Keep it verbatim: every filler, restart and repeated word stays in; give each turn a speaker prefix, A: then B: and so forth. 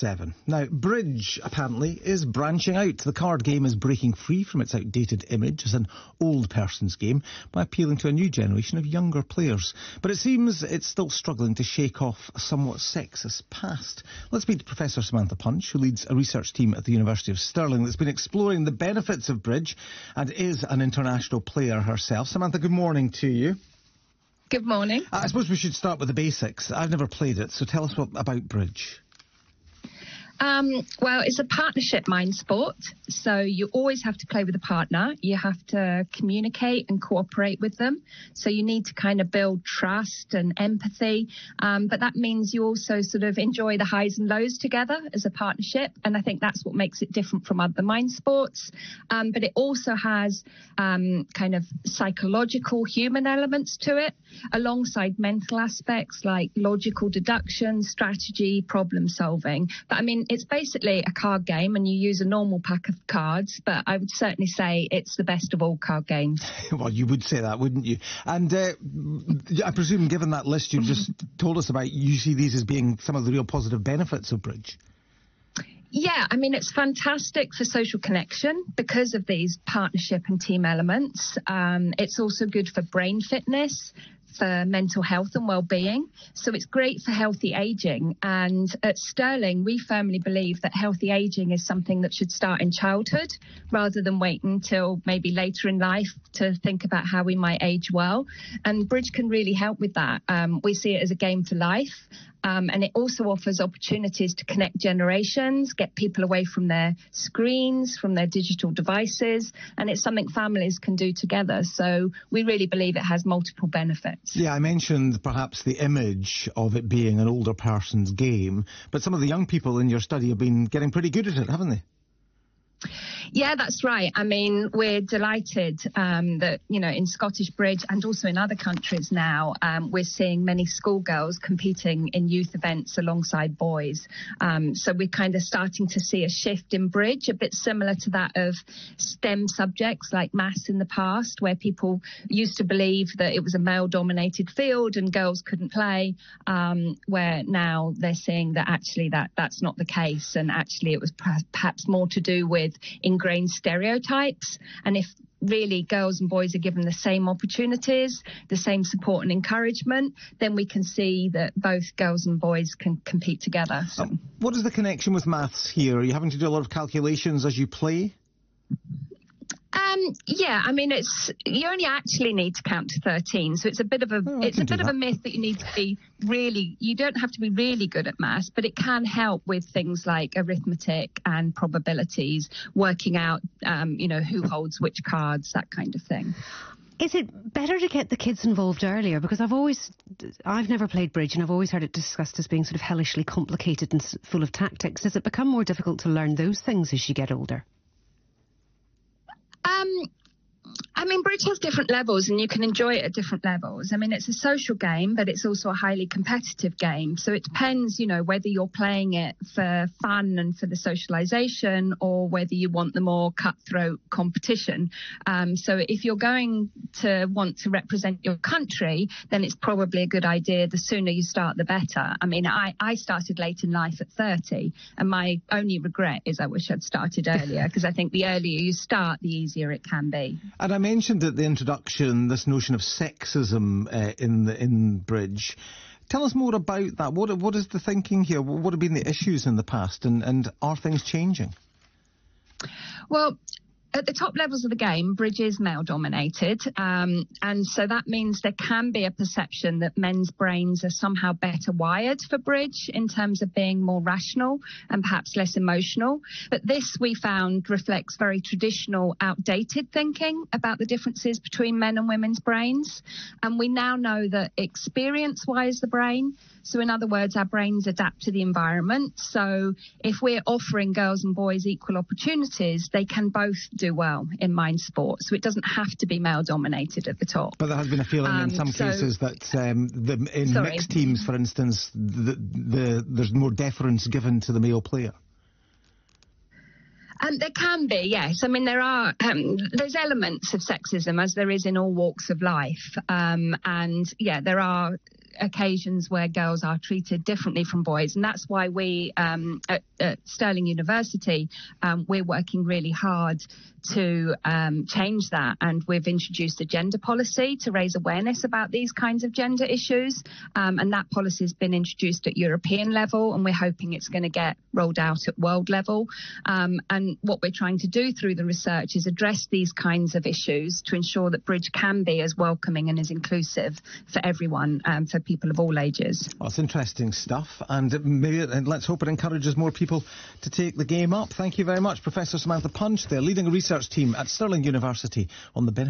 A: seven. Now, bridge, apparently, is branching out. The card game is breaking free from its outdated image as an old person's game by appealing to a new generation of younger players. But it seems it's still struggling to shake off a somewhat sexist past. Let's meet Professor Samantha Punch, who leads a research team at the University of Stirling that's been exploring the benefits of bridge and is an international player herself. Samantha, good morning to you.
B: Good morning.
A: I suppose we should start with the basics. I've never played it, so tell us what about bridge.
B: Um, well, it's a partnership mind sport, so you always have to play with a partner. You have to communicate and cooperate with them. So you need to kind of build trust and empathy. Um, but that means you also sort of enjoy the highs and lows together as a partnership. And I think that's what makes it different from other mind sports. Um, but it also has um, kind of psychological human elements to it, alongside mental aspects like logical deduction, strategy, problem solving. But I mean, it's basically a card game and you use a normal pack of cards, but I would certainly say it's the best of all card games.
A: Well, you would say that, wouldn't you? And uh, I presume, given that list you've just told us about, you see these as being some of the real positive benefits of bridge.
B: Yeah, I mean, it's fantastic for social connection because of these partnership and team elements. Um, it's also good for brain fitness, for mental health and well-being. So it's great for healthy aging. And at Stirling, we firmly believe that healthy aging is something that should start in childhood rather than wait until maybe later in life to think about how we might age well. And bridge can really help with that. Um, we see it as a game for life. Um, and it also offers opportunities to connect generations, get people away from their screens, from their digital devices, and it's something families can do together. So we really believe it has multiple benefits.
A: Yeah, I mentioned perhaps the image of it being an older person's game, but some of the young people in your study have been getting pretty good at it, haven't they?
B: Yeah, that's right. I mean, we're delighted um, that, you know, in Scottish Bridge and also in other countries now, um, we're seeing many schoolgirls competing in youth events alongside boys. Um, so we're kind of starting to see a shift in bridge, a bit similar to that of STEM subjects like maths in the past, where people used to believe that it was a male-dominated field and girls couldn't play, um, where now they're seeing that actually that that's not the case. And actually it was perhaps more to do with ingrained stereotypes, and if really girls and boys are given the same opportunities, the same support and encouragement, then we can see that both girls and boys can compete together. So.
A: Um, what is the connection with maths here? Are you having to do a lot of calculations as you play?
B: Um, yeah, I mean, it's you only actually need to count to thirteen, so it's a bit of a
A: oh,
B: it's a bit
A: that.
B: of a myth that you need to be really. You don't have to be really good at maths, but it can help with things like arithmetic and probabilities, working out, um, you know, who holds which cards, that kind of thing.
C: Is it better to get the kids involved earlier? Because I've always, I've never played bridge and I've always heard it discussed as being sort of hellishly complicated and full of tactics. Does it become more difficult to learn those things as you get older?
B: Um, I mean, bridge has different levels and you can enjoy it at different levels. I mean, it's a social game, but it's also a highly competitive game. So it depends, you know, whether you're playing it for fun and for the socialization or whether you want the more cutthroat competition. Um, so if you're going to want to represent your country, then it's probably a good idea. The sooner you start, the better. I mean, I, I started late in life at thirty, and my only regret is I wish I'd started earlier, because I think the earlier you start, the easier it can be.
A: And I mentioned at the introduction this notion of sexism uh, in the in bridge. Tell us more about that. What what is the thinking here? What have been the issues in the past, and, and are things changing?
B: Well, at the top levels of the game, bridge is male-dominated, um, and so that means there can be a perception that men's brains are somehow better wired for bridge in terms of being more rational and perhaps less emotional. But this, we found, reflects very traditional, outdated thinking about the differences between men and women's brains. And we now know that experience wires the brain. So in other words, our brains adapt to the environment. So if we're offering girls and boys equal opportunities, they can both do well in mind sport. So it doesn't have to be male dominated at the top.
A: But there has been a feeling um, in some so, cases that um, the, in sorry. mixed teams, for instance, the, the, there's more deference given to the male player.
B: Um, there can be, yes. I mean, there are um, there's elements of sexism, as there is in all walks of life. Um, and, yeah, there are occasions where girls are treated differently from boys, and that's why we um, at, at Stirling University um, we're working really hard to um, change that, and we've introduced a gender policy to raise awareness about these kinds of gender issues, um, and that policy has been introduced at European level, and we're hoping it's going to get rolled out at world level. Um, and what we're trying to do through the research is address these kinds of issues to ensure that Bridge can be as welcoming and as inclusive for everyone, um, for people of all ages.
A: Well, it's interesting stuff, and maybe and let's hope it encourages more people to take the game up. Thank you very much, Professor Samantha Punch, the leading research team at Stirling University on the benefits